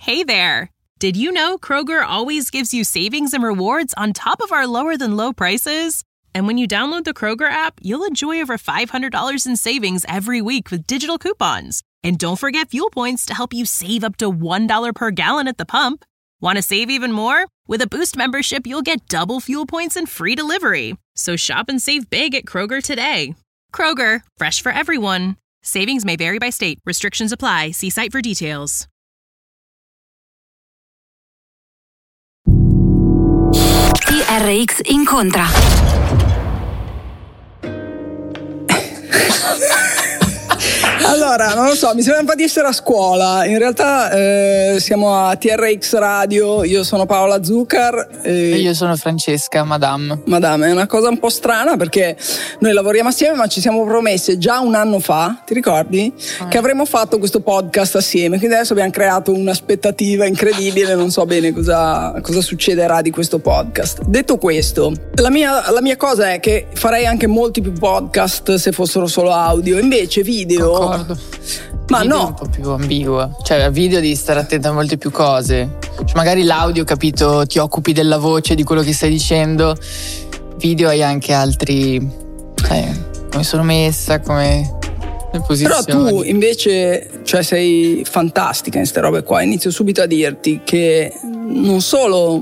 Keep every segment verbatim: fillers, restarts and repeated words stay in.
Hey there! Did you know Kroger always gives you savings and rewards on top of our lower-than-low prices? And when you download the Kroger app, you'll enjoy over five hundred dollars in savings every week with digital coupons. And don't forget fuel points to help you save up to one dollar per gallon at the pump. Want to save even more? With a Boost membership, you'll get double fuel points and free delivery. So shop and save big at Kroger today. Kroger, fresh for everyone. Savings may vary by state. Restrictions apply. See site for details. T R X incontra. Allora, non lo so, mi sembra un po' di essere a scuola. In realtà eh, siamo a T R X Radio, io sono Paola Zuccar e... e io sono Francesca Madame. Madame, è una cosa un po' strana perché noi lavoriamo assieme, ma ci siamo promesse già un anno fa, ti ricordi? Eh. Che avremmo fatto questo podcast assieme, quindi adesso abbiamo creato un'aspettativa incredibile, non so bene cosa, cosa succederà di questo podcast. Detto questo, la mia, la mia cosa è che farei anche molti più podcast se fossero solo audio, invece video... Concordo. Ma video no, è un po' più ambiguo, cioè al video devi stare attento a molte più cose, cioè, magari l'audio, capito, ti occupi della voce, di quello che stai dicendo, video hai anche altri, sai, come sono messa, come le posizioni. Però tu invece, cioè, sei fantastica in queste robe qua. Inizio subito a dirti che non solo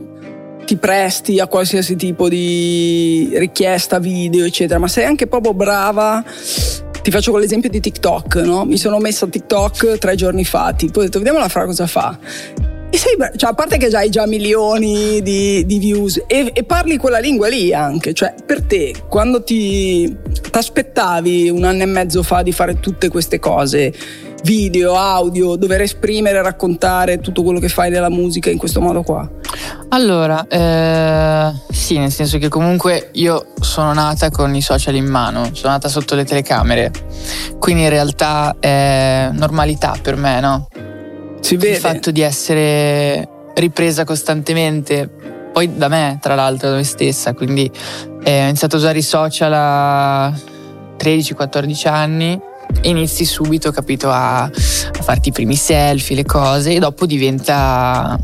ti presti a qualsiasi tipo di richiesta video eccetera, ma sei anche proprio brava. Ti faccio con l'esempio di TikTok, no? Mi sono messa a TikTok tre giorni fa, tipo ho detto vediamola fra cosa fa. E sei, cioè, a parte che già hai già milioni di, di views e, e parli quella lingua lì anche, cioè per te quando ti aspettavi un anno e mezzo fa di fare tutte queste cose, video, audio, dover esprimere, raccontare tutto quello che fai della musica in questo modo qua? Allora, eh, sì, nel senso che comunque io sono nata con i social in mano, sono nata sotto le telecamere, quindi in realtà è normalità per me, no? Si vede. Il fatto di essere ripresa costantemente, poi da me tra l'altro, da me stessa, quindi eh, ho iniziato a usare i social a tredici quattordici anni e inizi subito, capito, a, a farti i primi selfie, le cose, e dopo diventa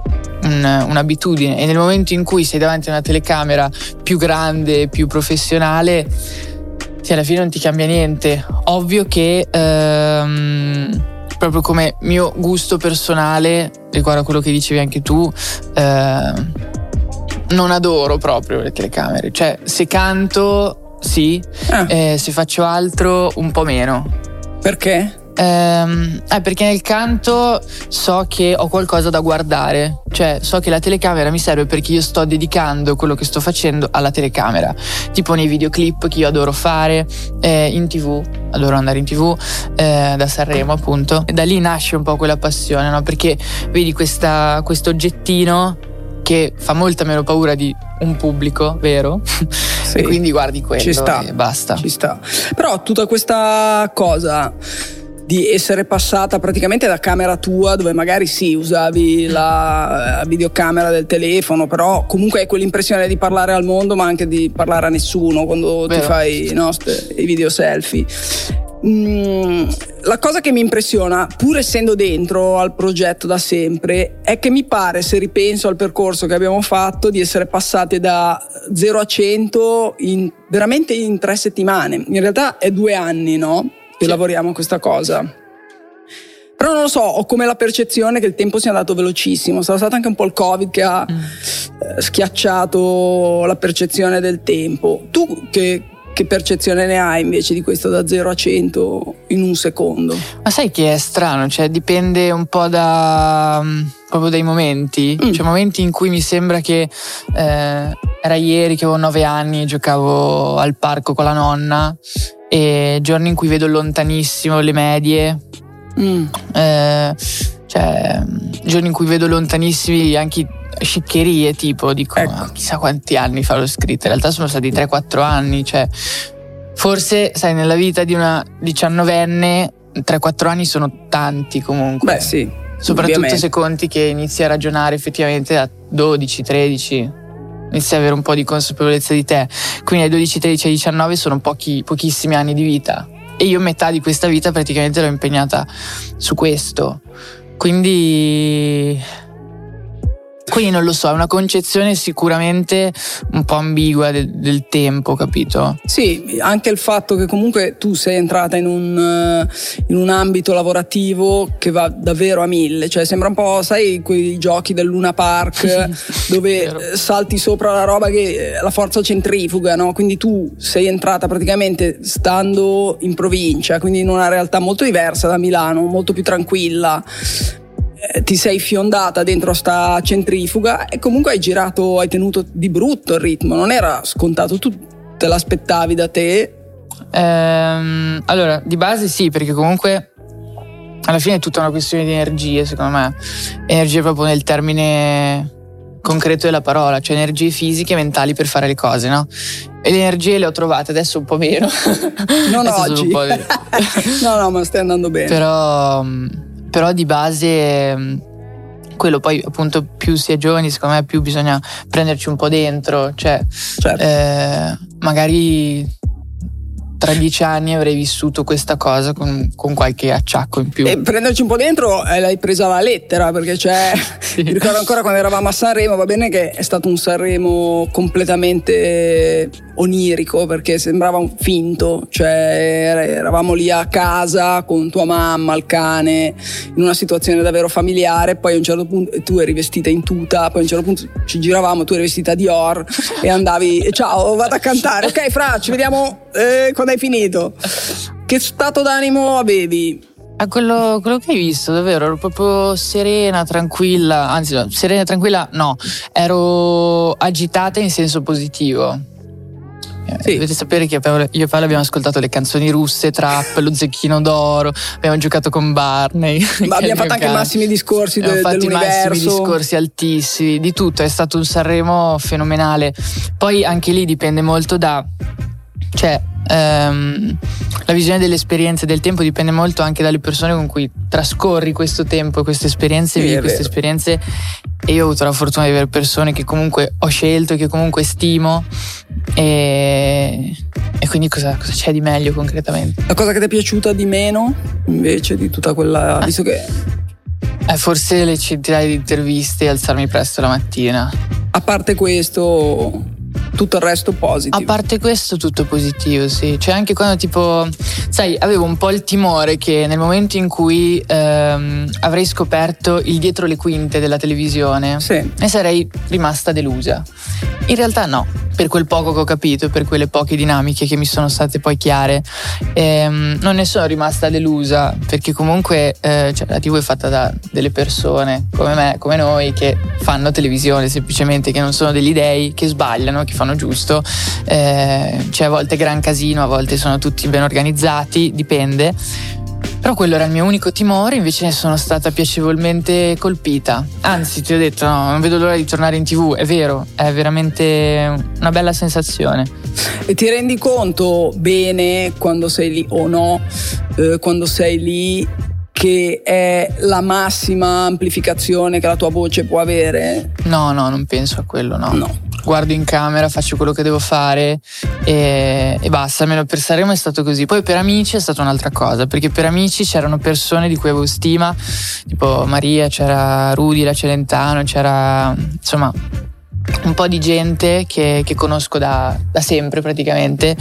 un, un'abitudine, e nel momento in cui sei davanti a una telecamera più grande, più professionale, sì, alla fine non ti cambia niente. Ovvio che ehm, proprio come mio gusto personale riguardo a quello che dicevi anche tu, eh, non adoro proprio le telecamere, cioè se canto sì, ah. eh, se faccio altro un po' meno. Perché? Ehm, eh, perché nel canto so che ho qualcosa da guardare, cioè so che la telecamera mi serve perché io sto dedicando quello che sto facendo alla telecamera, tipo nei videoclip che io adoro fare, eh, in tv, adoro andare in tv, eh, da Sanremo appunto, e da lì nasce un po' quella passione, no? Perché vedi questa, questo oggettino che fa molta meno paura di un pubblico vero, sì, e quindi guardi quello, ci sta, e basta. Ci sta. Però tutta questa cosa di essere passata praticamente da camera tua, dove magari sì usavi la videocamera del telefono, però comunque hai quell'impressione di parlare al mondo ma anche di parlare a nessuno quando Vero. ti fai, no, i video selfie. Mm, la cosa che mi impressiona, pur essendo dentro al progetto da sempre, è che mi pare, se ripenso al percorso che abbiamo fatto, di essere passate da zero a cento in, veramente in tre settimane. In realtà è due anni, no? Che sì. lavoriamo a questa cosa. Però non lo so, ho come la percezione che il tempo sia andato velocissimo. Sarà stato anche un po' il Covid che ha mm. eh, schiacciato la percezione del tempo. Tu che Che percezione ne hai invece di questo da zero a cento in un secondo? Ma sai che è strano, cioè dipende un po' da proprio dai momenti. Mm. Cioè momenti in cui mi sembra che eh, era ieri che avevo nove anni e giocavo al parco con la nonna, e giorni in cui vedo lontanissimo le medie, mm. eh, cioè giorni in cui vedo lontanissimi anche sciccherie, tipo dico ecco. ma chissà quanti anni fa l'ho scritta, in realtà sono stati tre quattro anni, cioè forse sai nella vita di una diciannovenne tre quattro anni sono tanti comunque. Beh sì, soprattutto ovviamente. Se conti che inizi a ragionare effettivamente a dodici tredici, inizi ad avere un po' di consapevolezza di te, quindi ai dodici tredici ai diciannove sono pochi, pochissimi anni di vita, e io metà di questa vita praticamente l'ho impegnata su questo. Quindi Quindi non lo so, è una concezione sicuramente un po' ambigua de- del tempo, capito? Sì, anche il fatto che comunque tu sei entrata in un, in un ambito lavorativo che va davvero a mille, cioè sembra un po', sai, quei giochi del Luna Park dove salti sopra la roba che la forza centrifuga, no? Quindi tu sei entrata praticamente stando in provincia, quindi in una realtà molto diversa da Milano, molto più tranquilla. Ti sei fiondata dentro sta centrifuga e comunque hai girato, hai tenuto di brutto il ritmo, non era scontato, tu te l'aspettavi da te? Ehm, allora, di base sì, perché comunque alla fine è tutta una questione di energie, secondo me, energie proprio nel termine concreto della parola, cioè energie fisiche e mentali per fare le cose, no? E le energie le ho trovate, adesso un po' meno. Non oggi. Un po' meno. no, no, ma stai andando bene. Però... Però di base quello, poi appunto più si è giovani secondo me più bisogna prenderci un po' dentro, cioè certo. eh, magari tra dieci anni avrei vissuto questa cosa con, con qualche acciacco in più. E prenderci un po' dentro eh, l'hai presa alla lettera, perché c'è sì. Mi ricordo ancora quando eravamo a Sanremo, va bene che è stato un Sanremo completamente onirico, perché sembrava un finto, cioè eravamo lì a casa con tua mamma, il cane, in una situazione davvero familiare, poi a un certo punto tu eri vestita in tuta, poi a un certo punto ci giravamo, tu eri vestita di Dior e andavi, ciao, vado a cantare, ok Fra, ci vediamo eh, quando hai finito. Che stato d'animo avevi? A quello, quello che hai visto, davvero, ero proprio serena, tranquilla, anzi no, serena e tranquilla no, ero agitata in senso positivo. Sì. Dovete sapere che io e Paolo abbiamo ascoltato le canzoni russe, trap, lo Zecchino d'Oro, abbiamo giocato con Barney. Ma abbiamo fatto anche i massimi discorsi de- abbiamo fatto dell'universo. i massimi discorsi altissimi, di tutto, è stato un Sanremo fenomenale. Poi anche lì dipende molto da... cioè ehm, la visione delle esperienze del tempo dipende molto anche dalle persone con cui trascorri questo tempo e queste esperienze, sì, vivi queste esperienze, e io ho avuto la fortuna di avere persone che comunque ho scelto e che comunque stimo, e, e quindi cosa, cosa c'è di meglio concretamente? La cosa che ti è piaciuta di meno invece di tutta quella, ah. visto che eh, forse le centinaia di interviste e alzarmi presto la mattina. A parte questo, tutto il resto positivo. A parte questo tutto positivo, sì. Cioè anche quando tipo, sai, avevo un po' il timore che nel momento in cui ehm, avrei scoperto il dietro le quinte della televisione, sì, ne sarei rimasta delusa. In realtà no, per quel poco che ho capito, per quelle poche dinamiche che mi sono state poi chiare, ehm, non ne sono rimasta delusa, perché comunque eh, cioè, la tivù è fatta da delle persone come me, come noi, che fanno televisione semplicemente, che non sono degli dei, che sbagliano, che fanno giusto, eh, c'è a volte gran casino, a volte sono tutti ben organizzati, dipende. Però quello era il mio unico timore, invece ne sono stata piacevolmente colpita. Anzi, ti ho detto, no, non vedo l'ora di tornare in tivù, è vero, è veramente una bella sensazione. E ti rendi conto bene quando sei lì o no, eh, quando sei lì, che è la massima amplificazione che la tua voce può avere? No, no, non penso a quello, no. No. Guardo in camera, faccio quello che devo fare e, e basta. Almeno per Sanremo è stato così. Poi per Amici è stata un'altra cosa, perché per Amici c'erano persone di cui avevo stima, tipo Maria, c'era Rudy, la Celentano, c'era insomma un po' di gente che, che conosco da, da sempre praticamente,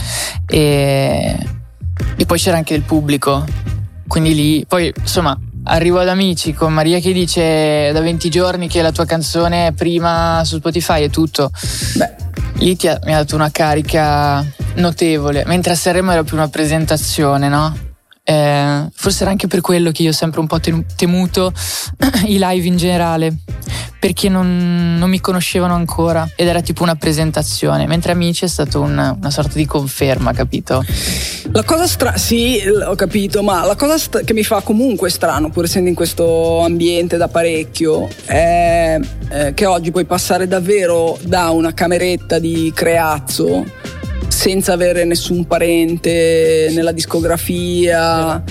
e, e poi c'era anche il pubblico, quindi lì poi insomma arrivo ad Amici con Maria che dice da venti giorni che la tua canzone è prima su Spotify e tutto. Beh, lì ti ha, mi ha dato una carica notevole, mentre a Sanremo era più una presentazione, no? Eh, forse era anche per quello che io ho sempre un po' temuto i live in generale, perché non, non mi conoscevano ancora ed era tipo una presentazione, mentre Amici è stato una, una sorta di conferma, capito? La cosa strana, sì, ho capito, ma la cosa st- che mi fa comunque strano, pur essendo in questo ambiente da parecchio, è eh, che oggi puoi passare davvero da una cameretta di Creazzo senza avere nessun parente nella discografia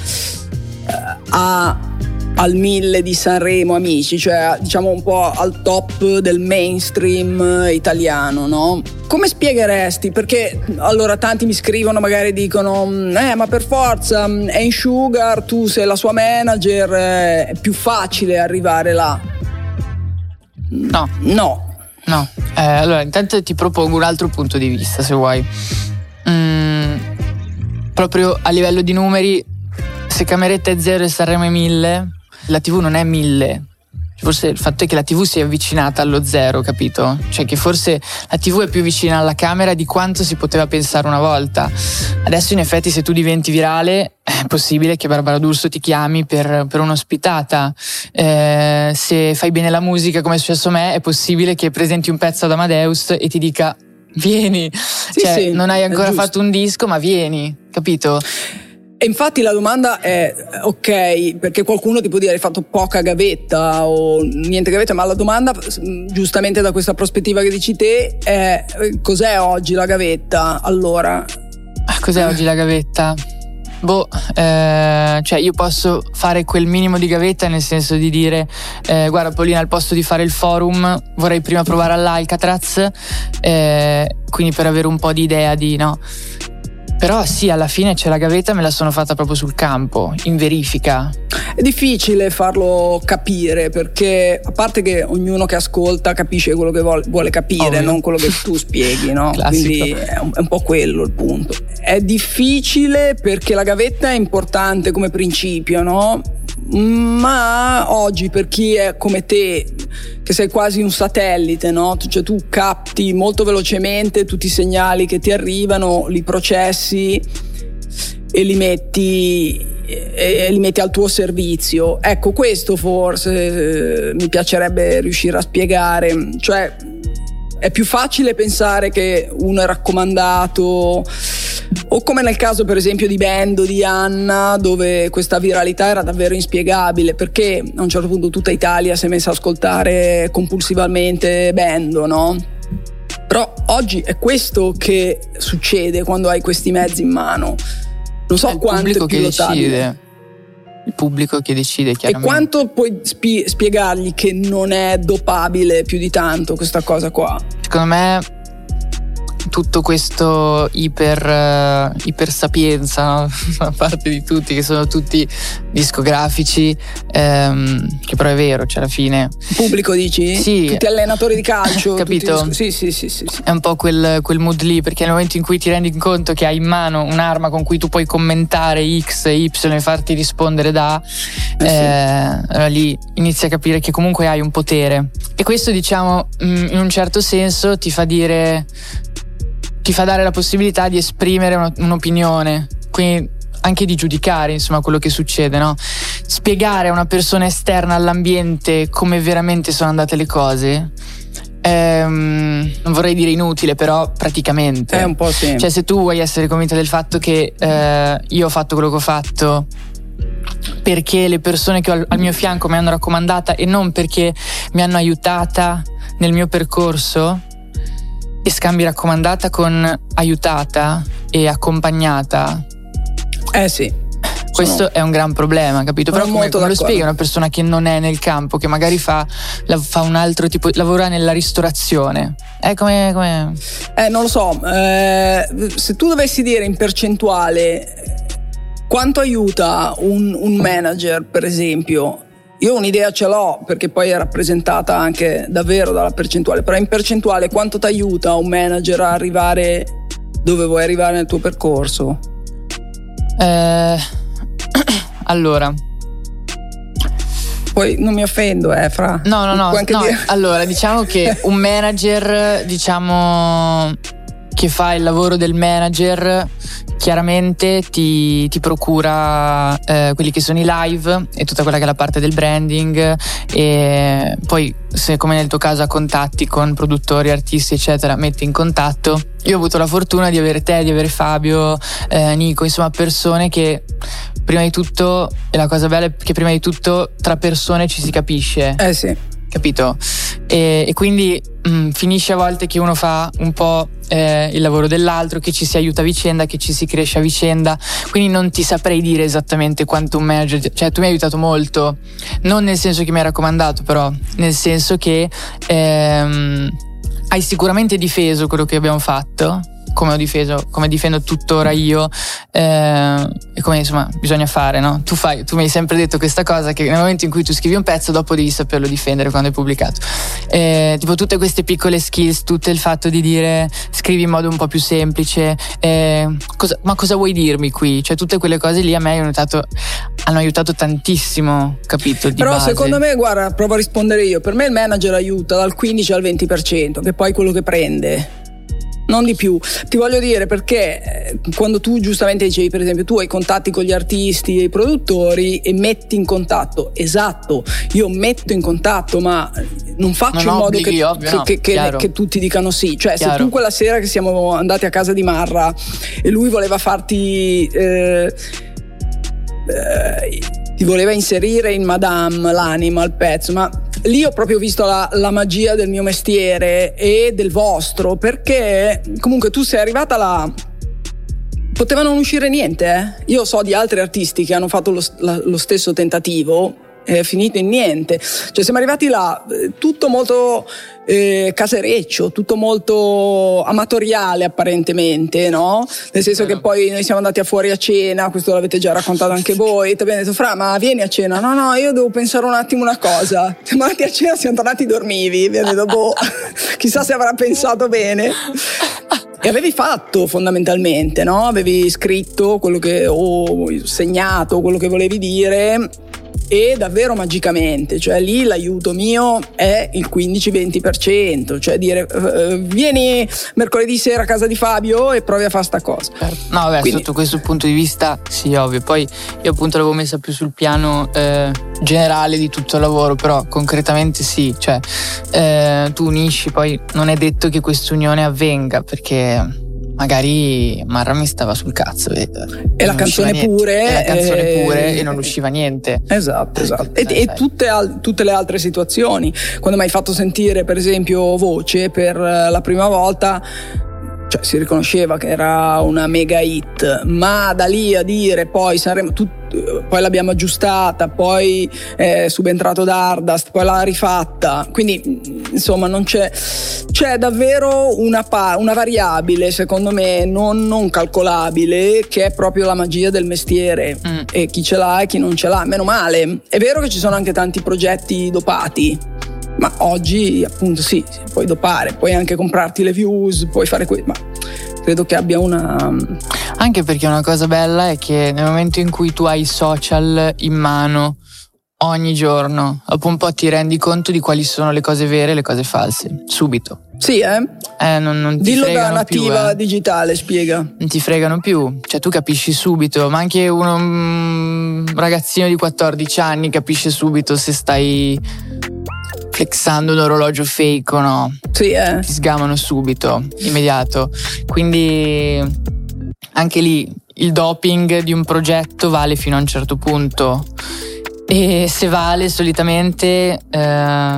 a, al mille di Sanremo Amici, cioè diciamo un po' al top del mainstream italiano, no? Come spiegheresti? Perché allora tanti mi scrivono, magari dicono eh ma per forza è in Sugar, tu sei la sua manager, è più facile arrivare là. No. No. No, eh, allora intanto ti propongo un altro punto di vista, se vuoi. Mm, proprio a livello di numeri, se Cameretta è zero e Sanremo è mille, la tivù non è mille. Forse il fatto è che la tivù si è avvicinata allo zero, capito? Cioè che forse la tivù è più vicina alla camera di quanto si poteva pensare una volta. Adesso in effetti se tu diventi virale è possibile che Barbara D'Urso ti chiami per, per un'ospitata. Eh, se fai bene la musica come è successo a me è possibile che presenti un pezzo ad Amadeus e ti dica vieni. Sì, cioè sì, non hai ancora giusto. fatto un disco ma vieni, capito? E infatti la domanda è ok, perché qualcuno ti può dire hai fatto poca gavetta o niente gavetta, ma la domanda giustamente da questa prospettiva che dici te è cos'è oggi la gavetta allora? Cos'è oggi la gavetta? Boh, eh, cioè io posso fare quel minimo di gavetta nel senso di dire eh, guarda Paolina, al posto di fare il forum vorrei prima provare all'Alcatraz, eh, quindi per avere un po' di idea di no. Però sì, alla fine c'è la gavetta, me la sono fatta proprio sul campo, in verifica. È difficile farlo capire perché a parte che ognuno che ascolta capisce quello che vuole, vuole capire, Ovvio. Non quello che tu spieghi, no? Classico. Quindi è un, è un po' quello il punto. È difficile perché la gavetta è importante come principio, no? Ma oggi per chi è come te, che sei quasi un satellite, no? Cioè tu capti molto velocemente tutti i segnali che ti arrivano, li processi e li metti e li metti al tuo servizio. Ecco, questo forse eh, mi piacerebbe riuscire a spiegare. Cioè è più facile pensare che uno è raccomandato, o come nel caso per esempio di Bendo di Anna, dove questa viralità era davvero inspiegabile perché a un certo punto tutta Italia si è messa a ascoltare compulsivamente Bendo, no? Però oggi è questo che succede quando hai questi mezzi in mano. Non so è il quanto pubblico è che pilotabile. decide. Il pubblico che decide, E chiaramente. quanto puoi spie- spiegargli che non è dopabile più di tanto questa cosa qua? Secondo me tutto questo iper uh, iper sapienza, no? Da parte di tutti, che sono tutti discografici, ehm, che però è vero, cioè alla fine Pubblico dici? Sì. Tutti allenatori di calcio, Capito? tutti- sì, sì, sì, sì, sì. è un po' quel, quel mood lì, perché nel momento in cui ti rendi conto che hai in mano un'arma con cui tu puoi commentare X e Y e farti rispondere da Eh sì. eh, allora lì inizi a capire che comunque hai un potere, e questo diciamo mh, in un certo senso ti fa dire ti fa dare la possibilità di esprimere uno- un'opinione, quindi anche di giudicare insomma quello che succede, no? Spiegare a una persona esterna all'ambiente come veramente sono andate le cose, ehm, non vorrei dire inutile, però praticamente È un po' sì. cioè se tu vuoi essere convinta del fatto che eh, io ho fatto quello che ho fatto perché le persone che ho al, al mio fianco mi hanno raccomandata e non perché mi hanno aiutata nel mio percorso, e scambi raccomandata con aiutata e accompagnata, Eh sì. questo Sono- è un gran problema, capito? Sono Però come, molto come lo d'accordo. spieghi a una persona che non è nel campo, che magari fa, la- fa un altro tipo, lavora nella ristorazione, è come, come... Eh, non lo so, eh, se tu dovessi dire in percentuale quanto aiuta un, un manager, per esempio, io un'idea ce l'ho perché poi è rappresentata anche davvero dalla percentuale, però in percentuale quanto ti aiuta un manager a arrivare dove vuoi arrivare nel tuo percorso? Eh, allora Poi non mi offendo, eh, Fra. no no no, Puoi anche no dire- allora diciamo che un manager, diciamo, che fa il lavoro del manager, chiaramente ti, ti procura eh, quelli che sono i live e tutta quella che è la parte del branding, e poi se come nel tuo caso ha contatti con produttori, artisti eccetera, metti in contatto. Io ho avuto la fortuna di avere te, di avere Fabio, eh, Nico, insomma persone che prima di tutto, e la cosa bella è che prima di tutto tra persone ci si capisce, Eh sì. capito? E, e quindi mh, finisce a volte che uno fa un po' eh, il lavoro dell'altro, che ci si aiuta a vicenda, che ci si cresce a vicenda, quindi non ti saprei dire esattamente quanto un manager, cioè tu mi hai aiutato molto, non nel senso che mi hai raccomandato, però nel senso che ehm, hai sicuramente difeso quello che abbiamo fatto, come ho difeso, come difendo tuttora io, eh, e come insomma bisogna fare, no? Tu fai, tu mi hai sempre detto questa cosa, che nel momento in cui tu scrivi un pezzo dopo devi saperlo difendere quando è pubblicato, eh, tipo tutte queste piccole skills, tutto il fatto di dire scrivi in modo un po' più semplice, eh, cosa, ma cosa vuoi dirmi qui? Cioè tutte quelle cose lì a me hanno aiutato, hanno aiutato tantissimo, capito? Di Però base. secondo me, guarda, provo a rispondere io, per me il manager aiuta dal quindici al venti per cento, che poi è quello che prende, non di più. Ti voglio dire perché quando tu giustamente dicevi, per esempio, tu hai contatti con gli artisti e i produttori e metti in contatto, esatto, io metto in contatto, ma non faccio non in modo obblighi, che, ovvio, che, no, che, che, che tutti dicano sì. Cioè chiaro. Se tu quella sera che siamo andati a casa di Marra e lui voleva farti eh, eh, ti voleva inserire in Madame l'anima, il pezzo, ma lì ho proprio visto la, la magia del mio mestiere e del vostro, perché comunque tu sei arrivata là, poteva non uscire niente, eh? Io so di altri artisti che hanno fatto lo, la, lo stesso tentativo, è finito in niente. Cioè siamo arrivati là, tutto molto eh, casereccio, tutto molto amatoriale apparentemente, no? Nel senso che poi noi siamo andati a fuori a cena, questo l'avete già raccontato anche voi, ti abbiamo detto Fra, ma vieni a cena. No no, io devo pensare un attimo una cosa. Siamo andati a cena, siamo tornati, dormivi, abbiamo detto boh, chissà se avrà pensato bene. E avevi fatto fondamentalmente, no? Avevi scritto quello che, o segnato quello che volevi dire, e davvero magicamente, cioè lì l'aiuto mio è il quindici venti per cento, cioè dire uh, vieni mercoledì sera a casa di Fabio e provi a fare sta cosa. No vabbè, quindi, sotto questo punto di vista sì, ovvio. Poi io appunto l'avevo messa più sul piano eh, generale di tutto il lavoro, però concretamente sì, cioè eh, tu unisci, poi non è detto che questa unione avvenga, perché magari Marra mi stava sul cazzo e, e la canzone pure e la canzone e... pure e non usciva niente. Esatto, esatto. E, e tutte, al, tutte le altre situazioni, quando mi hai fatto sentire per esempio Voce per la prima volta, cioè si riconosceva che era una mega hit, ma da lì a dire poi saremo tutti, poi l'abbiamo aggiustata, poi è subentrato Dardust, poi l'ha rifatta, quindi insomma non c'è, c'è davvero una, pa- una variabile secondo me non, non calcolabile, che è proprio la magia del mestiere, mm. e chi ce l'ha e chi non ce l'ha, meno male. È vero che ci sono anche tanti progetti dopati, ma oggi appunto sì, puoi dopare, puoi anche comprarti le views, puoi fare questo, ma credo che abbia una... Anche perché una cosa bella è che nel momento in cui tu hai i social in mano ogni giorno, dopo un po' ti rendi conto di quali sono le cose vere e le cose false, subito. Sì, eh? Eh, non, non ti Dillo da fregano nativa più, eh. digitale, spiega. Non ti fregano più, cioè tu capisci subito, ma anche uno, un ragazzino di quattordici anni capisce subito se stai flexando un orologio fake o no. Sì, eh. Ti sgamano subito, immediato. Quindi anche lì il doping di un progetto vale fino a un certo punto, e se vale solitamente eh,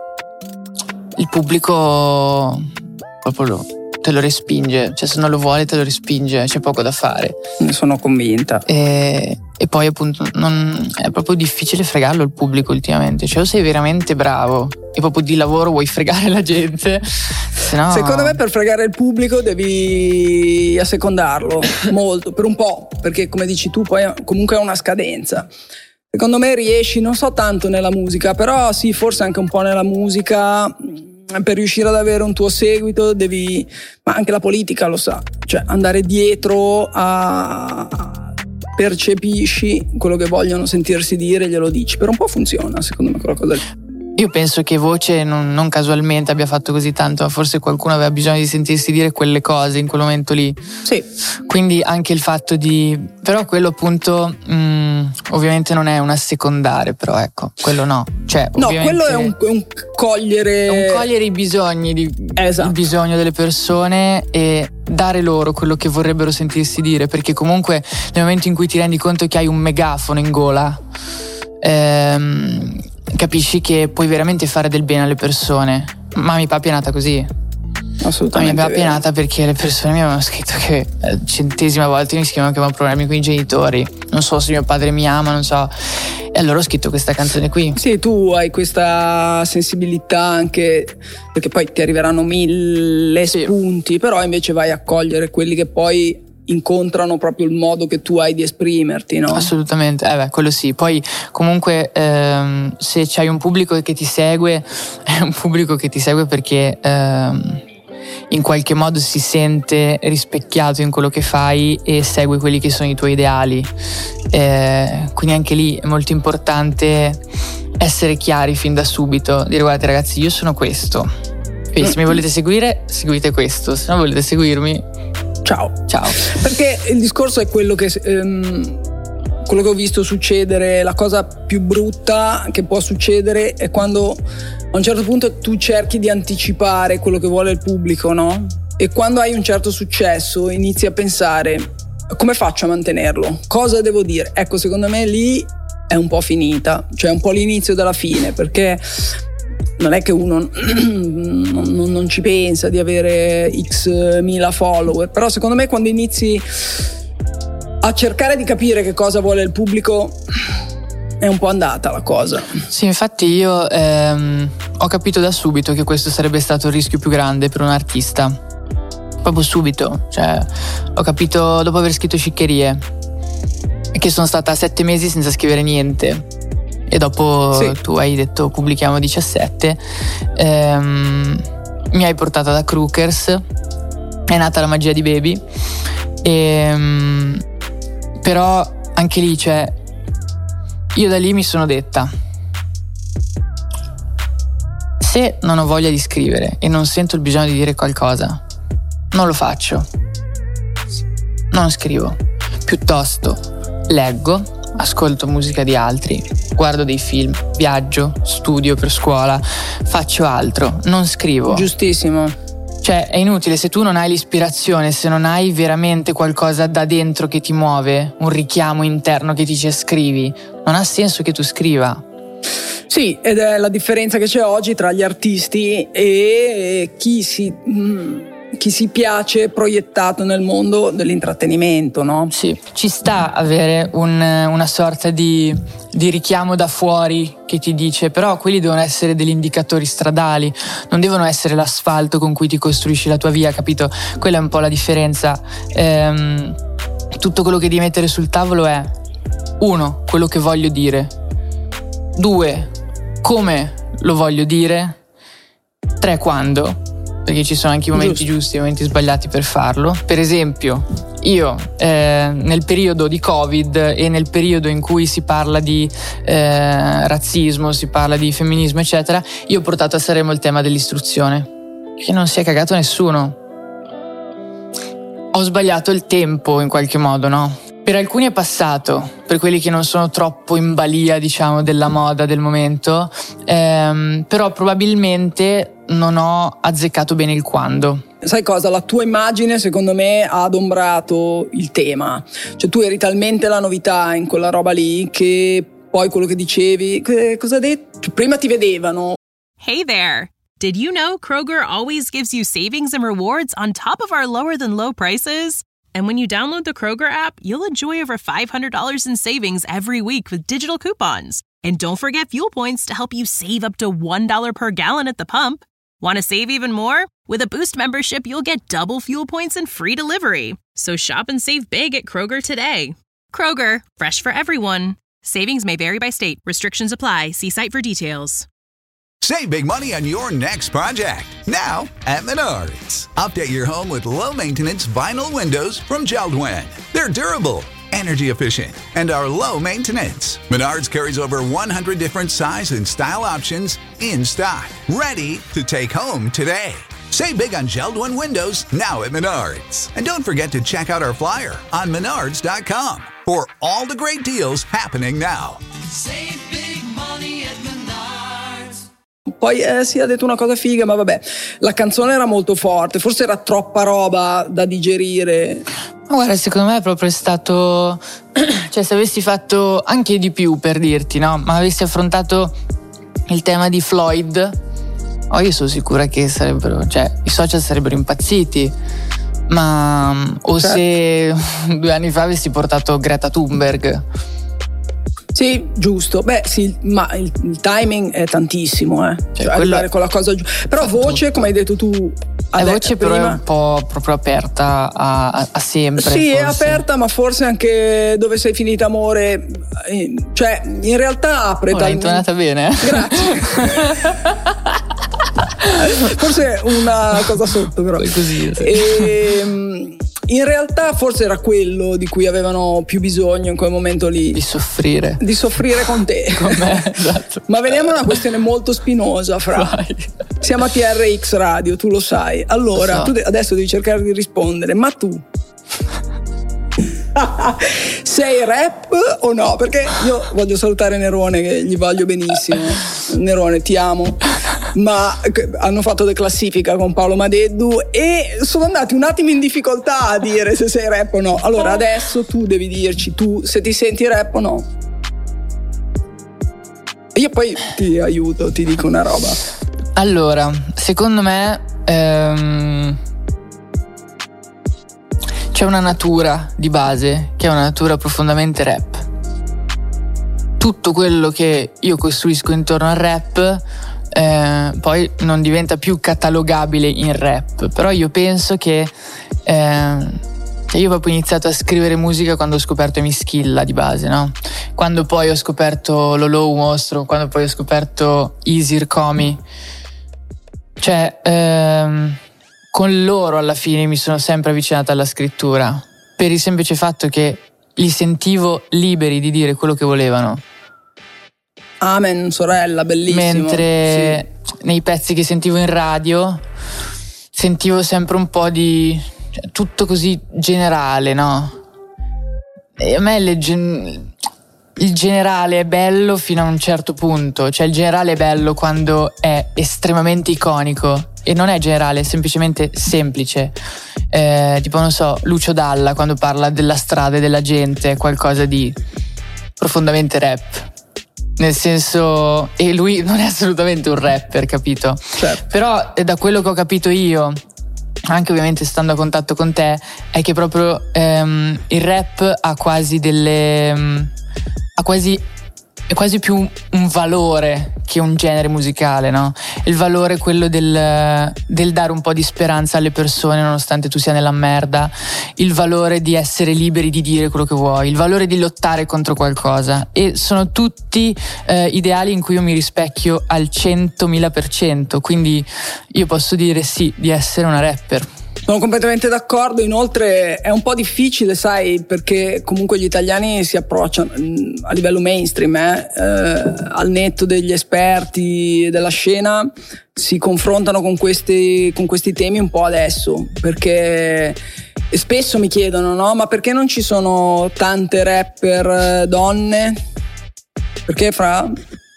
il pubblico proprio lo, te lo respinge, cioè se non lo vuole te lo respinge, c'è poco da fare. Ne sono convinta. E, e poi appunto non, è proprio difficile fregarlo il pubblico ultimamente, cioè o sei veramente bravo e proprio di lavoro vuoi fregare la gente, sennò... Secondo me per fregare il pubblico devi assecondarlo molto, per un po', perché come dici tu poi comunque è una scadenza. Secondo me riesci, non so tanto nella musica, però sì, forse anche un po' nella musica, per riuscire ad avere un tuo seguito devi, ma anche la politica lo sa, cioè andare dietro a, percepisci quello che vogliono sentirsi dire e glielo dici. Per un po' funziona, secondo me, quella cosa lì. Io penso che Voce non, non casualmente abbia fatto così tanto, ma forse qualcuno aveva bisogno di sentirsi dire quelle cose in quel momento lì. Sì. Quindi anche il fatto di... Però quello appunto mh, ovviamente non è un assecondare, però ecco, quello no. Cioè, no, quello è un, un cogliere... È un cogliere i bisogni, di, esatto. il bisogno delle persone e dare loro quello che vorrebbero sentirsi dire, perché comunque nel momento in cui ti rendi conto che hai un megafono in gola, ehm, capisci che puoi veramente fare del bene alle persone. Mami Papi è nata così. Assolutamente. Mi aveva penata perché le persone mi avevano scritto che eh, centesima volta mi scrivono che avevo problemi con i genitori, non so se mio padre mi ama, non so, e allora ho scritto questa canzone qui. Sì, tu hai questa sensibilità anche, perché poi ti arriveranno mille sì. spunti, però invece vai a cogliere quelli che poi incontrano proprio il modo che tu hai di esprimerti, no? Assolutamente, eh beh, quello sì. Poi comunque ehm, se c'hai un pubblico che ti segue, è un pubblico che ti segue perché ehm, in qualche modo si sente rispecchiato in quello che fai e segue quelli che sono i tuoi ideali. Eh, quindi anche lì è molto importante essere chiari fin da subito, dire guardate ragazzi, io sono questo, quindi se mi volete seguire seguite questo, se non volete seguirmi ciao ciao. Perché il discorso è quello che ehm, quello che ho visto succedere, la cosa più brutta che può succedere è quando a un certo punto tu cerchi di anticipare quello che vuole il pubblico, no? E quando hai un certo successo inizi a pensare come faccio a mantenerlo? Cosa devo dire? Ecco, secondo me lì è un po' finita, cioè un po' l'inizio della fine, perché non è che uno non, non ci pensa di avere x mila follower, però secondo me quando inizi a cercare di capire che cosa vuole il pubblico è un po' andata la cosa. Sì, infatti io ehm, ho capito da subito che questo sarebbe stato il rischio più grande per un artista, proprio subito, cioè ho capito dopo aver scritto Sciccherie, che sono stata sette mesi senza scrivere niente. E dopo sì. tu hai detto pubblichiamo diciassette, ehm, mi hai portata da Crookers, è nata la magia di Baby, ehm, però anche lì cioè io da lì mi sono detta se non ho voglia di scrivere e non sento il bisogno di dire qualcosa non lo faccio, non scrivo, piuttosto leggo, ascolto musica di altri, guardo dei film, viaggio, studio per scuola, faccio altro, non scrivo. Giustissimo. Cioè è inutile, se tu non hai l'ispirazione, se non hai veramente qualcosa da dentro che ti muove, un richiamo interno che ti dice scrivi, non ha senso che tu scriva. Sì, ed è la differenza che c'è oggi tra gli artisti e chi si... Mm. chi si piace proiettato nel mondo dell'intrattenimento, no? Sì, ci sta avere un, una sorta di, di richiamo da fuori che ti dice però quelli devono essere degli indicatori stradali, non devono essere l'asfalto con cui ti costruisci la tua via, capito? Quella è un po' la differenza. Ehm, tutto quello che devi mettere sul tavolo è uno, quello che voglio dire, due, come lo voglio dire, tre, quando, perché ci sono anche i momenti Giusto. giusti e i momenti sbagliati per farlo. Per esempio, io eh, nel periodo di Covid e nel periodo in cui si parla di eh, razzismo, si parla di femminismo, eccetera, io ho portato a Sanremo il tema dell'istruzione, che non si è cagato nessuno. Ho sbagliato il tempo in qualche modo, no? Per alcuni è passato, per quelli che non sono troppo in balia, diciamo, della moda del momento, ehm, però probabilmente non ho azzeccato bene il quando. Sai cosa? La tua immagine secondo me ha adombrato il tema, cioè tu eri talmente la novità in quella roba lì che poi quello che dicevi, che, cosa hai detto? Prima ti vedevano. Hey there! Did you know Kroger always gives you savings and rewards on top of our lower than low prices? And when you download the Kroger app, you'll enjoy over five hundred dollars in savings every week with digital coupons. And don't forget fuel points to help you save up to one dollar per gallon at the pump. Want to save even more? With a Boost membership, you'll get double fuel points and free delivery. So shop and save big at Kroger today. Kroger, fresh for everyone. Savings may vary by state. Restrictions apply. See site for details. Save big money on your next project, now at Menards. Update your home with low-maintenance vinyl windows from Jeld-Wen. They're durable, energy efficient, and are low maintenance. Menards carries over one hundred different size and style options in stock, ready to take home today. Save big on Jeld-Wen windows now at Menards. And don't forget to check out our flyer on menards dot com for all the great deals happening now. Save big money at Menards. Poi eh, sì, ha detto una cosa figa, ma vabbè, la canzone era molto forte, forse era troppa roba da digerire. Ma guarda, secondo me è proprio stato, cioè se avessi fatto anche di più, per dirti, no? Ma avessi affrontato il tema di Floyd, oh, io sono sicura che sarebbero, cioè i social sarebbero impazziti, ma o certo. Se due anni fa avessi portato Greta Thunberg. Sì, giusto. Beh, sì, ma il, il timing è tantissimo, eh. Cioè, cioè arrivare con la cosa giusta. Però voce, tutto. Come hai detto tu, la voce però prima, è un po' proprio aperta a, a, a sempre. Sì, forse. È aperta, ma forse anche dove sei finita, amore. Cioè, in realtà apre. Oh, l'hai intonata bene. Grazie. Forse una cosa sotto, però. Così, sì. E, in realtà forse era quello di cui avevano più bisogno in quel momento lì. Di soffrire. Di soffrire con te. Con me, esatto. Ma veniamo a una questione molto spinosa, Fra. Vai. Siamo a T R X Radio, tu lo sai. Allora, lo so. Tu adesso devi cercare di rispondere, ma tu sei rap o no? Perché io voglio salutare Nerone, che gli voglio benissimo. Nerone, ti amo. Ma hanno fatto la classifica con Paolo Madeddu e sono andati un attimo in difficoltà a dire se sei rap o no. Allora adesso tu devi dirci tu se ti senti rap o no. E io poi ti aiuto, ti dico una roba. Allora, secondo me ehm, c'è una natura di base che è una natura profondamente rap. Tutto quello che io costruisco intorno al rap Eh, poi non diventa più catalogabile in rap, però io penso che eh, io ho proprio iniziato a scrivere musica quando ho scoperto Mischilla di base, no? Quando poi ho scoperto Lolo Mostro, quando poi ho scoperto Easy Comi, cioè ehm, con loro alla fine mi sono sempre avvicinata alla scrittura per il semplice fatto che li sentivo liberi di dire quello che volevano. Amen, sorella, bellissimo. Mentre sì. Nei pezzi che sentivo in radio sentivo sempre un po' di cioè, tutto così generale, no? E a me il, gen- il generale è bello fino a un certo punto. Cioè il generale è bello quando è estremamente iconico. E non è generale, è semplicemente semplice. eh, Tipo non so, Lucio Dalla quando parla della strada e della gente è qualcosa di profondamente rap. Nel senso, e lui non è assolutamente un rapper, capito? Certo. Però da quello che ho capito io, anche ovviamente stando a contatto con te, è che proprio ehm, il rap ha quasi delle um, ha quasi è quasi più un valore che un genere musicale, no? Il valore è quello del, del dare un po' di speranza alle persone nonostante tu sia nella merda, il valore di essere liberi di dire quello che vuoi, il valore di lottare contro qualcosa, e sono tutti eh, ideali in cui io mi rispecchio al centomila per cento, quindi io posso dire sì di essere una rapper. Sono completamente d'accordo, inoltre è un po' difficile, sai, perché comunque gli italiani si approcciano a livello mainstream, eh, eh, al netto degli esperti della scena, si confrontano con questi, con questi temi un po' adesso, perché spesso mi chiedono, no, ma perché non ci sono tante rapper donne? Perché, Fra?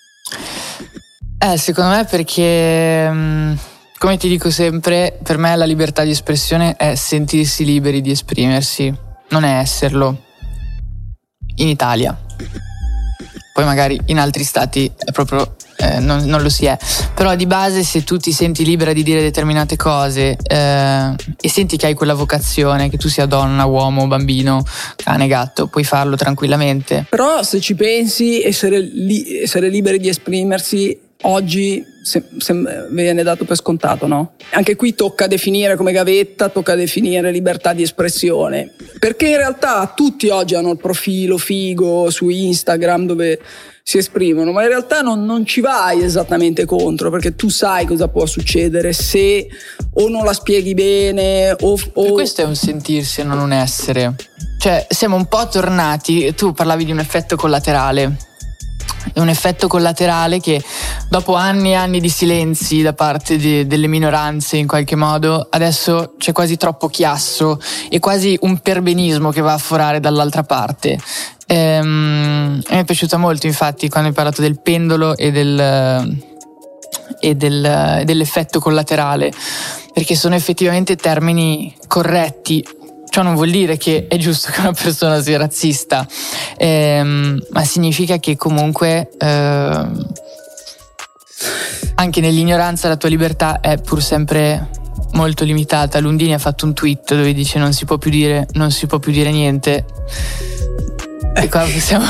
Eh, secondo me perché... Mh... Come ti dico sempre, per me la libertà di espressione è sentirsi liberi di esprimersi, non è esserlo. In Italia. Poi magari in altri stati è proprio eh, non, non lo si è. Però di base, se tu ti senti libera di dire determinate cose eh, e senti che hai quella vocazione, che tu sia donna, uomo, bambino, cane, gatto, puoi farlo tranquillamente. Però se ci pensi, essere, li, essere liberi di esprimersi oggi se, se viene dato per scontato, no? Anche qui tocca definire come gavetta, tocca definire libertà di espressione, perché in realtà tutti oggi hanno il profilo figo su Instagram dove si esprimono, ma in realtà non, non ci vai esattamente contro, perché tu sai cosa può succedere se o non la spieghi bene o, o... Per questo è un sentirsi e non un essere. Cioè siamo un po' tornati, tu parlavi di un effetto collaterale. È un effetto collaterale che dopo anni e anni di silenzi da parte di, delle minoranze in qualche modo, adesso c'è quasi troppo chiasso e quasi un perbenismo che va a forare dall'altra parte. Ehm, mi è piaciuta molto infatti quando hai parlato del pendolo e del e del, dell'effetto collaterale, perché sono effettivamente termini corretti. Ciò non vuol dire che è giusto che una persona sia razzista, ehm, ma significa che comunque ehm, anche nell'ignoranza la tua libertà è pur sempre molto limitata. Lundini ha fatto un tweet dove dice non si può più dire, non si può più dire niente. E qua possiamo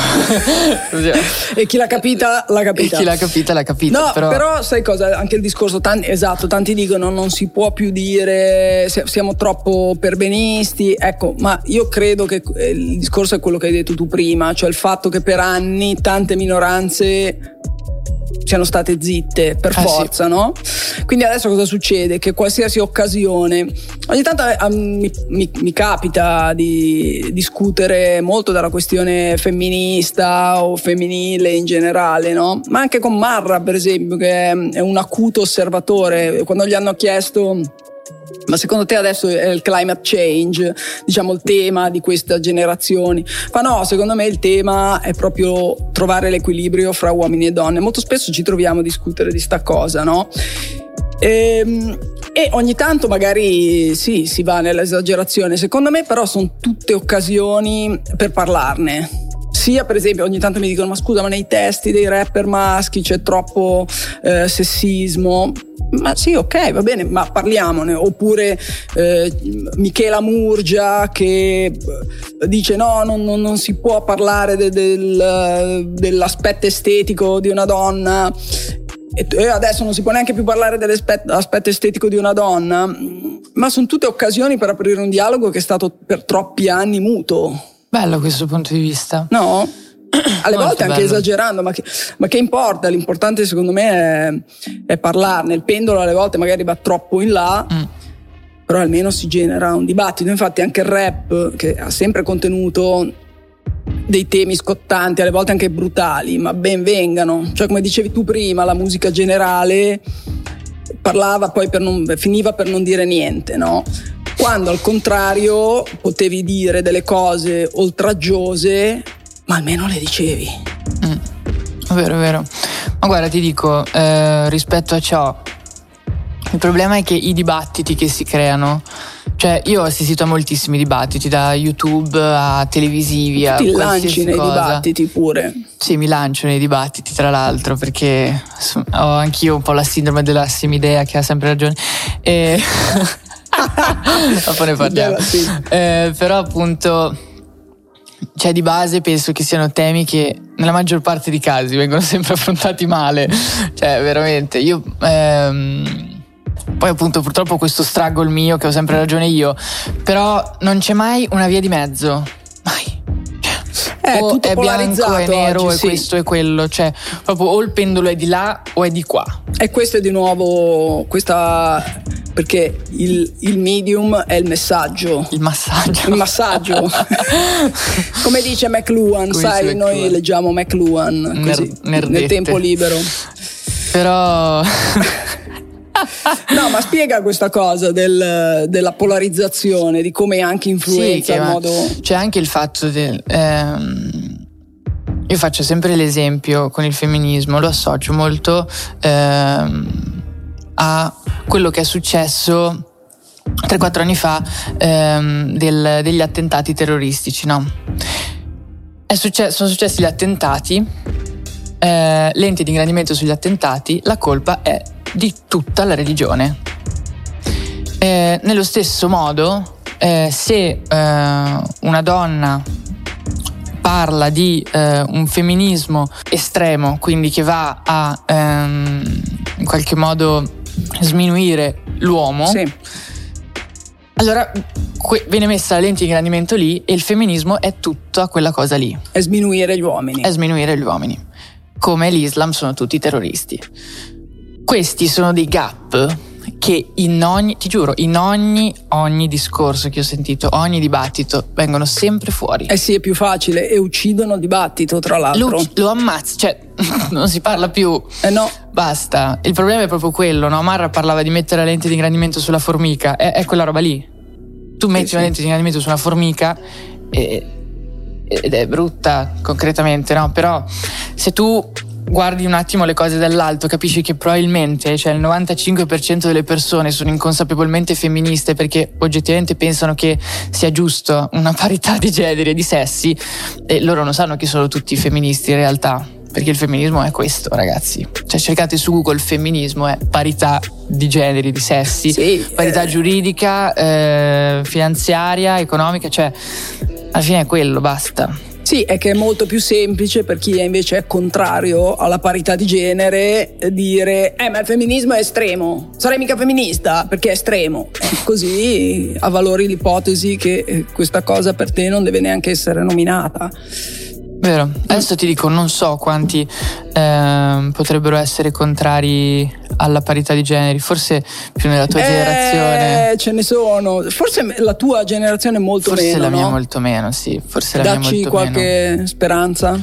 e chi l'ha capita l'ha capita e chi l'ha capita l'ha capita. No, però... però sai cosa, anche il discorso tanti, esatto, tanti dicono non si può più dire, siamo troppo perbenisti, ecco, ma io credo che il discorso è quello che hai detto tu prima, cioè il fatto che per anni tante minoranze siano state zitte per eh forza, sì. no? Quindi adesso cosa succede? Che qualsiasi occasione, ogni tanto eh, mi, mi, mi capita di discutere molto della questione femminista o femminile in generale, no? Ma anche con Marra, per esempio, che è un acuto osservatore. Quando gli hanno chiesto ma secondo te adesso è il climate change, diciamo, il tema di questa generazione? Ma no, secondo me il tema è proprio trovare l'equilibrio fra uomini e donne. Molto spesso ci troviamo a discutere di sta cosa, no? E, e ogni tanto magari sì, si va nell'esagerazione. Secondo me però sono tutte occasioni per parlarne. Sia per esempio ogni tanto mi dicono ma scusa, ma nei testi dei rapper maschi c'è troppo eh, sessismo. Ma sì, ok, va bene, ma parliamone. Oppure eh, Michela Murgia che dice no, non, non, non si può parlare de, del, dell'aspetto estetico di una donna, e adesso non si può neanche più parlare dell'aspetto estetico di una donna. Ma sono tutte occasioni per aprire un dialogo che è stato per troppi anni muto. Bello questo punto di vista. No? Alle Molto volte anche bello. esagerando, ma che, ma che importa? L'importante secondo me è, è parlarne. Il pendolo alle volte magari va troppo in là, mm. però almeno si genera un dibattito. Infatti anche il rap, che ha sempre contenuto dei temi scottanti, alle volte anche brutali, ma ben vengano. Cioè, come dicevi tu prima, la musica generale parlava poi per non, finiva per non dire niente, no? Quando al contrario potevi dire delle cose oltraggiose, ma almeno le dicevi. Mm. È vero, è vero. Ma guarda, ti dico, eh, rispetto a ciò, il problema è che i dibattiti che si creano, cioè io ho assistito a moltissimi dibattiti, da YouTube a televisivi, a ti qualsiasi lanci nei cosa. dibattiti pure. Sì, mi lancio nei dibattiti, tra l'altro, perché ho anch'io un po' la sindrome della semidea che ha sempre ragione. E dopo ne parliamo. Eh, però appunto, cioè, di base penso che siano temi che nella maggior parte dei casi vengono sempre affrontati male. Cioè, veramente, io ehm, poi appunto purtroppo questo struggle mio, che ho sempre ragione io, però non c'è mai una via di mezzo. Mai. È o tutto è bianco e nero oggi, e sì. questo e quello, cioè proprio o il pendolo è di là o è di qua. E questo è di nuovo questa, perché il, il medium è il messaggio, il massaggio il massaggio come dice McLuhan, Come sai, dice noi McLuhan. leggiamo McLuhan così, Ner- nel tempo libero. Però no, ma spiega questa cosa del, della polarizzazione, di come anche influenza sì, il modo. C'è anche il fatto del ehm, io faccio sempre l'esempio con il femminismo, lo associo molto ehm, a quello che è successo tre quattro anni fa ehm, del, degli attentati terroristici, no? È successo, sono successi gli attentati, eh, lenti di ingrandimento sugli attentati, la colpa è di tutta la religione. Eh, nello stesso modo, eh, se eh, una donna parla di eh, un femminismo estremo, quindi che va a ehm, in qualche modo sminuire l'uomo, Sì. allora que- viene messa la lente di ingrandimento lì e il femminismo è tutta quella cosa lì. È sminuire gli uomini. È sminuire gli uomini. Come l'Islam sono tutti terroristi. Questi sono dei gap che in ogni, ti giuro, in ogni, ogni discorso che ho sentito, ogni dibattito, vengono sempre fuori. Eh sì, è più facile, e uccidono il dibattito, tra l'altro. Lo, lo ammazzi, cioè non si parla più. Eh no. Basta. Il problema è proprio quello, no? Marra parlava di mettere la lente di ingrandimento sulla formica, è, è quella roba lì. Tu metti sì, una sì. lente di ingrandimento su una formica e, ed è brutta concretamente, no? Però se tu guardi un attimo le cose dall'alto, capisci che probabilmente, cioè il novantacinque per cento delle persone sono inconsapevolmente femministe perché oggettivamente pensano che sia giusto una parità di generi e di sessi, e loro non sanno che sono tutti femministi in realtà. perché il femminismo è questo, ragazzi. Cioè cercate su Google femminismo, è parità di generi, di sessi, sì, parità eh. giuridica, eh, finanziaria, economica, cioè alla fine è quello, basta. Sì, è che è molto più semplice per chi invece è contrario alla parità di genere dire eh ma il femminismo è estremo, sarai mica femminista perché è estremo, e così avvalori l'ipotesi che questa cosa per te non deve neanche essere nominata. Vero, adesso ti dico, non so quanti eh, potrebbero essere contrari alla parità di generi, forse più nella tua eh, generazione. Ce ne sono, forse la tua generazione è molto forse meno, la mia no? molto meno, sì, forse la Dacci mia molto qualche meno. speranza.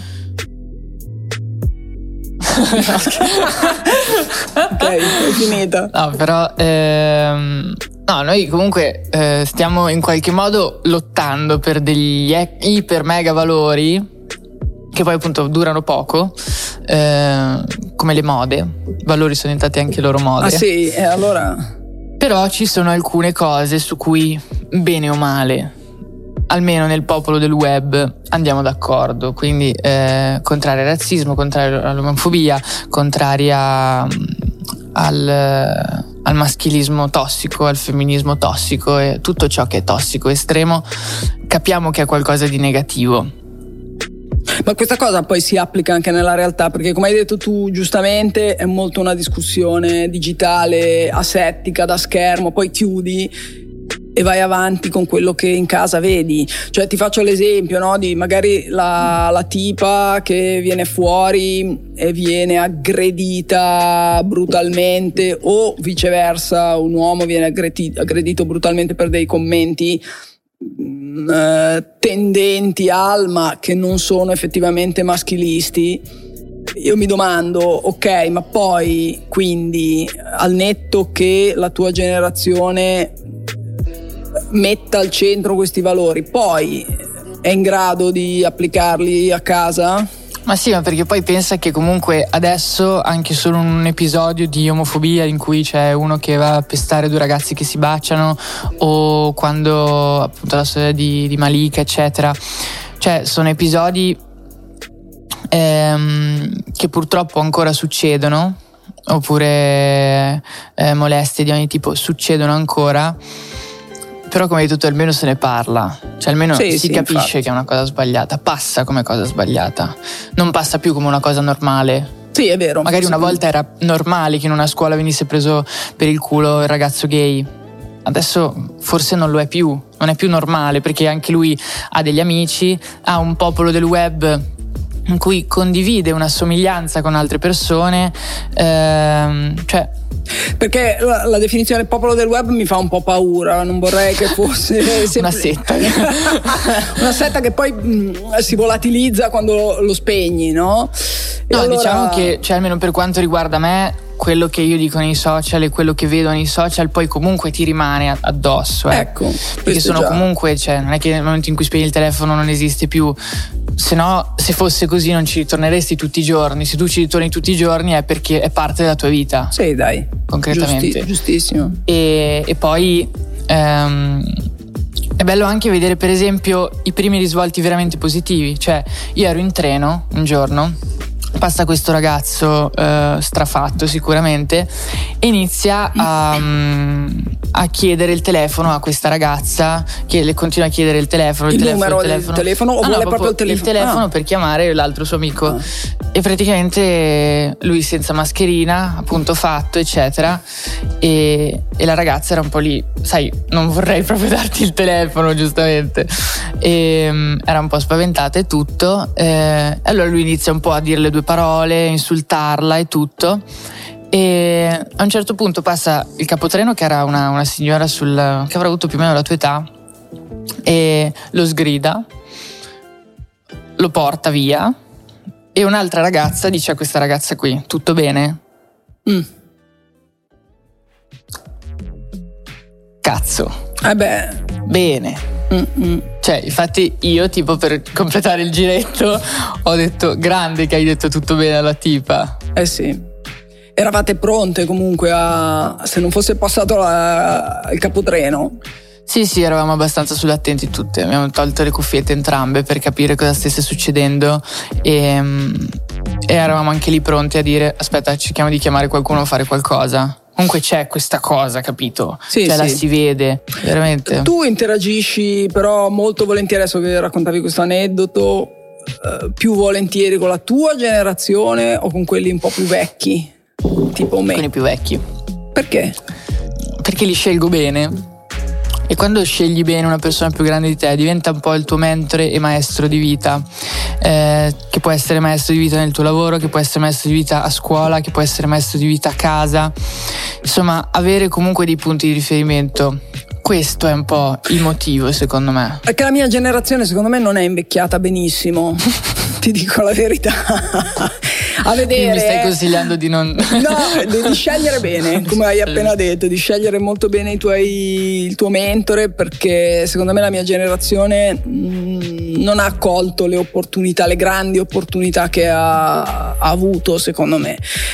Ok, è finita. No, però ehm, no, noi comunque eh, stiamo in qualche modo lottando per degli e- iper mega valori che poi appunto durano poco, eh, come le mode. Valori sono diventati anche loro mode. Ah sì, e allora... Però ci sono alcune cose su cui, bene o male, almeno nel popolo del web andiamo d'accordo. Quindi eh, contrari al razzismo, contrari all'omofobia, contrari a, al, al maschilismo tossico, al femminismo tossico e tutto ciò che è tossico, estremo, capiamo che è qualcosa di negativo. Ma questa cosa poi si applica anche nella realtà, perché come hai detto tu giustamente è molto una discussione digitale, asettica, da schermo, poi chiudi e vai avanti con quello che in casa vedi. Cioè ti faccio l'esempio, no, di magari la, la tipa che viene fuori e viene aggredita brutalmente, o viceversa un uomo viene aggredito, aggredito brutalmente per dei commenti Uh, tendenti al ma che non sono effettivamente maschilisti. Io mi domando, ok, ma poi quindi al netto che la tua generazione metta al centro questi valori, poi è in grado di applicarli a casa? Ma sì, ma perché poi pensa che comunque adesso anche solo un episodio di omofobia in cui c'è uno che va a pestare due ragazzi che si baciano, o quando appunto la storia di, di Malika eccetera, cioè sono episodi ehm, che purtroppo ancora succedono, oppure eh, molestie di ogni tipo succedono ancora. Però come hai detto tu, almeno se ne parla, cioè almeno sì, si sì, capisce infatti. che è una cosa sbagliata, passa come cosa sbagliata, non passa più come una cosa normale. Sì, è vero. Magari una volta era normale che in una scuola venisse preso per il culo il ragazzo gay, adesso forse non lo è più, non è più normale, perché anche lui ha degli amici, ha un popolo del web in cui condivide una somiglianza con altre persone, ehm, cioè perché la, la definizione popolo del web mi fa un po' paura, non vorrei che fosse sempre... una setta una setta che poi mh, si volatilizza quando lo, lo spegni, no? E no, allora... diciamo che, cioè almeno per quanto riguarda me, quello che io dico nei social e quello che vedo nei social poi comunque ti rimane addosso, eh. Ecco, perché sono già. comunque, cioè non è che nel momento in cui spegni il telefono non esiste più, se no, se fosse così non ci ritorneresti tutti i giorni. Se tu ci ritorni tutti i giorni è perché è parte della tua vita. Sì, dai, concretamente. Giusti, giustissimo. E, e poi ehm, è bello anche vedere per esempio i primi risvolti veramente positivi. Cioè io ero in treno un giorno, passa questo ragazzo eh, strafatto sicuramente e inizia a, um, a chiedere il telefono a questa ragazza, che le continua a chiedere il telefono, il, Il telefono, numero il del telefono, telefono o Ah, vuole no, proprio il telefono? il telefono Ah. per chiamare l'altro suo amico. Ah. E praticamente lui senza mascherina, appunto fatto eccetera, e, e la ragazza era un po' lì, sai, non vorrei proprio darti il telefono giustamente, e um, era un po' spaventata e tutto, eh, allora lui inizia un po' a dire le due parole, insultarla e tutto, e a un certo punto passa il capotreno che era una, una signora sul, che avrà avuto più o meno la tua età, e lo sgrida, lo porta via. E un'altra ragazza dice a questa ragazza qui: tutto bene? Mm. Cazzo. Eh beh. Bene. Mm-mm. Cioè, infatti io tipo per completare il giretto ho detto: grande che hai detto tutto bene alla tipa. Eh sì. Eravate pronte comunque a... se non fosse passato la, il capotreno? Sì, sì, eravamo abbastanza sull'attenti tutte. Abbiamo tolto le cuffiette entrambe per capire cosa stesse succedendo e, e eravamo anche lì pronti a dire: aspetta, cerchiamo di chiamare qualcuno a fare qualcosa. Comunque c'è questa cosa, capito? Sì, cioè sì. La si vede, veramente. Tu interagisci però molto volentieri, adesso che raccontavi questo aneddoto, eh, più volentieri con la tua generazione o con quelli un po' più vecchi, tipo me? Con i più vecchi. Perché? Perché li scelgo bene. E quando scegli bene una persona più grande di te diventa un po' il tuo mentore e maestro di vita, eh, che può essere maestro di vita nel tuo lavoro, che può essere maestro di vita a scuola, che può essere maestro di vita a casa. Insomma, avere comunque dei punti di riferimento. Questo è un po' il motivo, secondo me. Perché la mia generazione secondo me non è invecchiata benissimo. Ti dico la verità. A vedere. Quindi mi stai consigliando di non. No, di scegliere bene, come hai appena detto, di scegliere molto bene i tuoi, il tuo mentore, perché secondo me la mia generazione mh, non ha colto le opportunità, le grandi opportunità che ha, ha avuto, secondo me.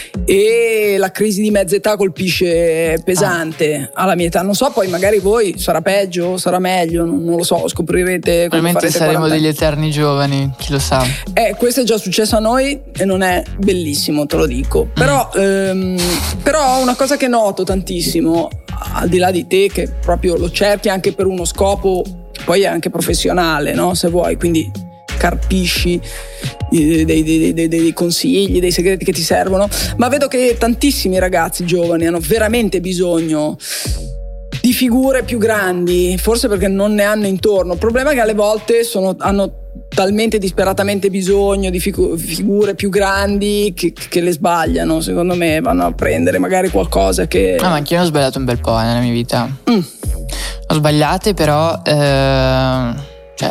E la crisi di mezza età colpisce pesante ah. alla mia età. Non so, poi magari voi sarà peggio, sarà meglio, non, non lo so, scoprirete. Probabilmente saremo degli eterni giovani, chi lo sa. Eh, questo è già successo a noi e non è bellissimo, te lo dico. Però, mm. ehm, però una cosa che noto tantissimo, al di là di te, che proprio lo cerchi anche per uno scopo, poi è anche professionale, no? Se vuoi, quindi carpisci dei, dei, dei, dei, dei consigli, dei segreti che ti servono, ma vedo che tantissimi ragazzi giovani hanno veramente bisogno di figure più grandi, forse perché non ne hanno intorno. Il problema è che alle volte sono, hanno talmente disperatamente bisogno di figu- figure più grandi che, che le sbagliano. Secondo me vanno a prendere magari qualcosa che... No, ma anch'io ho sbagliato un bel po' nella mia vita. Mm. Ho sbagliate, però eh, cioè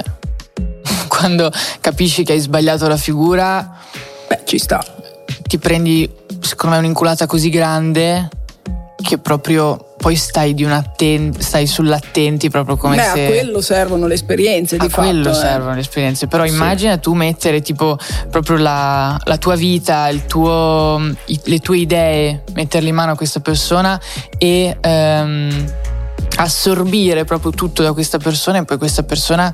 quando capisci che hai sbagliato la figura, beh, ci sta. Ti prendi, secondo me, un'inculata così grande che proprio poi stai di un atten- stai sull'attenti, proprio come Beh, se a quello servono le esperienze, di a fatto. A quello eh. servono le esperienze. Però sì. immagina tu mettere tipo proprio la, la tua vita, il tuo, i, le tue idee, metterle in mano a questa persona e ehm, assorbire proprio tutto da questa persona, e poi questa persona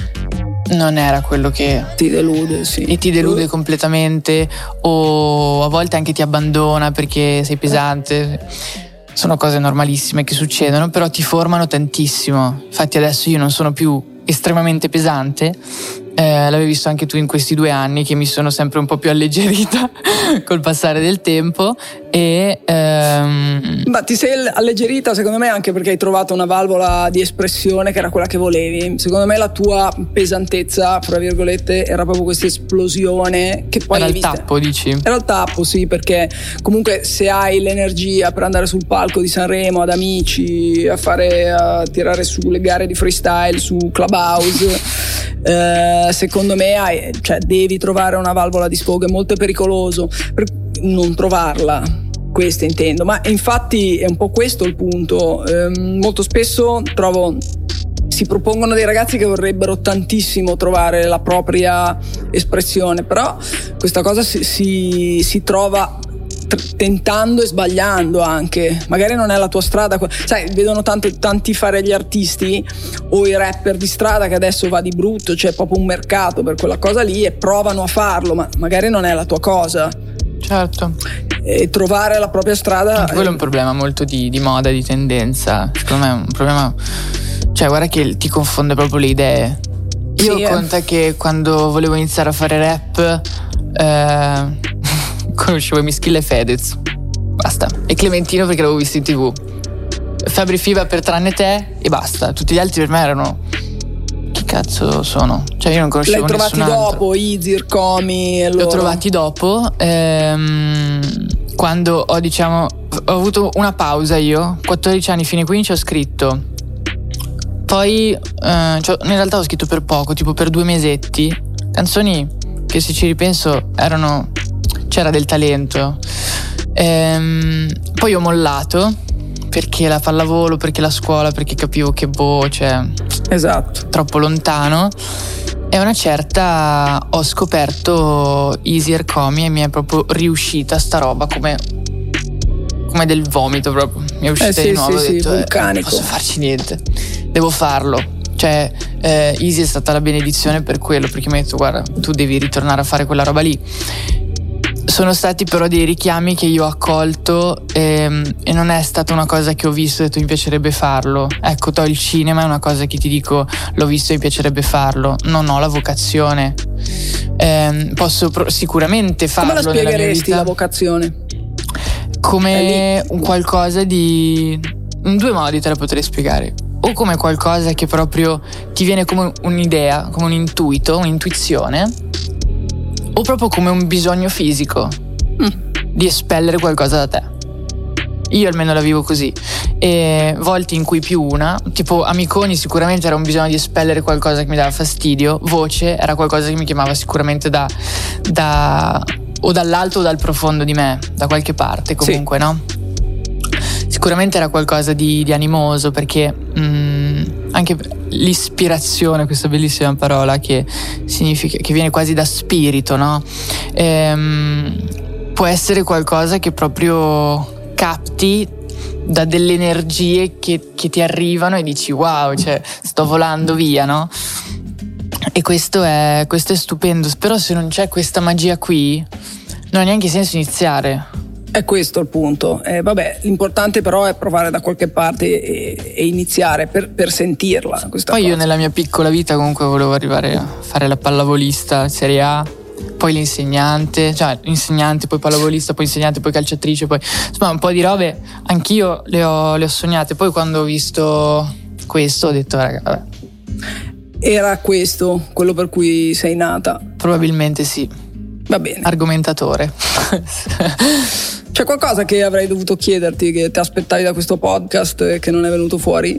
non era quello che ti delude, sì. E ti delude completamente, o a volte anche ti abbandona perché sei pesante. Sono cose normalissime che succedono, però ti formano tantissimo. Infatti adesso io non sono più estremamente pesante, eh, l'avevi visto anche tu in questi due anni che mi sono sempre un po' più alleggerita col passare del tempo e ehm... ma ti sei alleggerita secondo me anche perché hai trovato una valvola di espressione che era quella che volevi. Secondo me la tua pesantezza, fra virgolette, era proprio questa esplosione che poi era il vista... tappo, dici? Era il tappo, sì, perché comunque se hai l'energia per andare sul palco di Sanremo ad amici, a fare, a tirare su le gare di freestyle su Clubhouse, eh, secondo me hai, cioè, devi trovare una valvola di sfogo. È molto pericoloso per non trovarla, questo intendo. Ma infatti è un po' questo il punto. Ehm, molto spesso trovo si propongono dei ragazzi che vorrebbero tantissimo trovare la propria espressione, però questa cosa si, si, si trova tentando e sbagliando anche. Magari non è la tua strada, sai, vedono tanto, tanti fare gli artisti o i rapper di strada, che adesso va di brutto, c'è proprio un mercato per quella cosa lì e provano a farlo, ma magari non è la tua cosa. Certo. E trovare la propria strada, anche quello è un problema molto di, di moda, di tendenza. Secondo me è un problema, cioè guarda che ti confonde proprio le idee. Io sì, conta eh. che quando volevo iniziare a fare rap eh, conoscevo Mischilla e Fedez, basta, e Clementino perché l'avevo visto in tv, Fabri Fiba per Tranne Te e basta. Tutti gli altri per me erano, che cazzo sono? Cioè io non conoscevo nessun altro. L'hai trovati dopo, Izir, Comi e loro? Li ho trovati dopo, ehm, quando ho diciamo ho avuto una pausa io, quattordici anni, fine quindici ho scritto. Poi eh, cioè, in realtà ho scritto per poco, tipo per due mesetti, canzoni che se ci ripenso erano, c'era del talento. Ehm, poi ho mollato perché la pallavolo, perché la scuola, perché capivo che boh, cioè esatto, troppo lontano. E a una certa ho scoperto Easy Air Comi e mi è proprio riuscita sta roba come come del vomito proprio. Mi è uscita Eh sì, di nuovo, sì, ho detto sì, eh, vulcanico. non posso farci niente, devo farlo. Cioè eh, Easy è stata la benedizione per quello, perché mi ha detto guarda, tu devi ritornare a fare quella roba lì. Sono stati però dei richiami che io ho accolto ehm, e non è stata una cosa che ho visto e ho detto mi piacerebbe farlo. Ecco, to il cinema è una cosa che ti dico l'ho visto e mi piacerebbe farlo. Non ho la vocazione. Ehm, posso pro- sicuramente farlo. Come la nella mia spiegheresti vita la vocazione? come un qualcosa di... in due modi te la potrei spiegare. O come qualcosa che proprio ti viene come un'idea, come un intuito, un'intuizione, o proprio come un bisogno fisico mm. di espellere qualcosa da te. Io almeno la vivo così. E volte in cui più una, tipo Amiconi sicuramente era un bisogno di espellere qualcosa che mi dava fastidio, Voce era qualcosa che mi chiamava sicuramente da, da o dall'alto o dal profondo di me, da qualche parte comunque, sì. No? Sicuramente era qualcosa di, di animoso, perché mh, anche l'ispirazione, questa bellissima parola che significa, che viene quasi da spirito, no? Ehm, può essere qualcosa che proprio capti da delle energie che, che ti arrivano e dici wow, cioè sto volando via, no? E questo è, questo è stupendo, però se non c'è questa magia qui non ha neanche senso iniziare. È questo il punto. Eh, vabbè, l'importante però è provare da qualche parte e, e iniziare per, per sentirla questa Poi cosa. Io nella mia piccola vita comunque volevo arrivare a fare la pallavolista Serie A, poi l'insegnante, cioè l'insegnante, poi pallavolista, poi insegnante, poi calciatrice, poi insomma un po' di robe anch'io le ho, le ho sognate. Poi quando ho visto questo ho detto raga, vabbè. Era questo quello per cui sei nata? Probabilmente sì. Va bene. Argomentatore. C'è qualcosa che avrei dovuto chiederti, che ti aspettavi da questo podcast e che non è venuto fuori?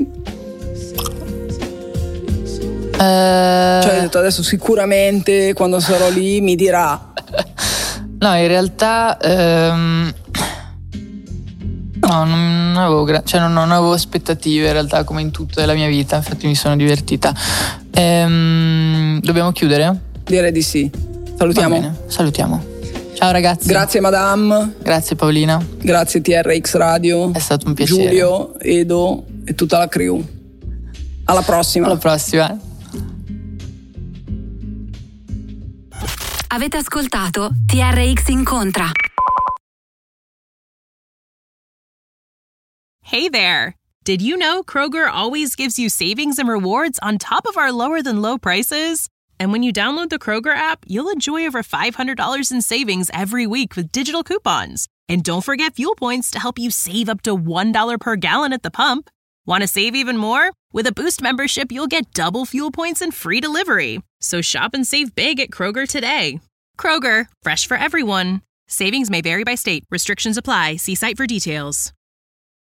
Uh... Cioè hai detto adesso sicuramente quando sarò lì mi dirà. No, in realtà um... no, non avevo, gra- cioè non, non avevo aspettative in realtà, come in tutto della mia vita, infatti mi sono divertita. Um... Dobbiamo chiudere? Direi di sì. Salutiamo. Va bene, salutiamo. Ciao ragazzi. Grazie Madame. Grazie Paolina. Grazie T R X Radio. È stato un piacere. Giulio, Edo e tutta la crew. Alla prossima. Alla prossima. Avete ascoltato T R X Incontra. Hey there! Did you know Kroger always gives you savings and rewards on top of our lower than low prices? And when you download the Kroger app, you'll enjoy over five hundred dollars in savings every week with digital coupons. And don't forget fuel points to help you save up to one dollar per gallon at the pump. Want to save even more? With a Boost membership, you'll get double fuel points and free delivery. So shop and save big at Kroger today. Kroger, fresh for everyone. Savings may vary by state. Restrictions apply. See site for details.